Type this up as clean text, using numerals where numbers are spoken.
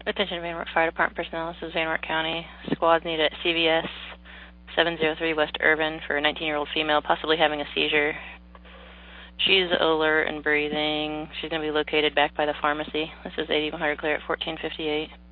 Attention Van Wert Fire Department personnel. This is Van Wert County. Squads need at CVS 703 West Urban for a 19-year-old female possibly having a seizure. She's alert and breathing. She's going to be located back by the pharmacy. This is 8100 clear at 1458.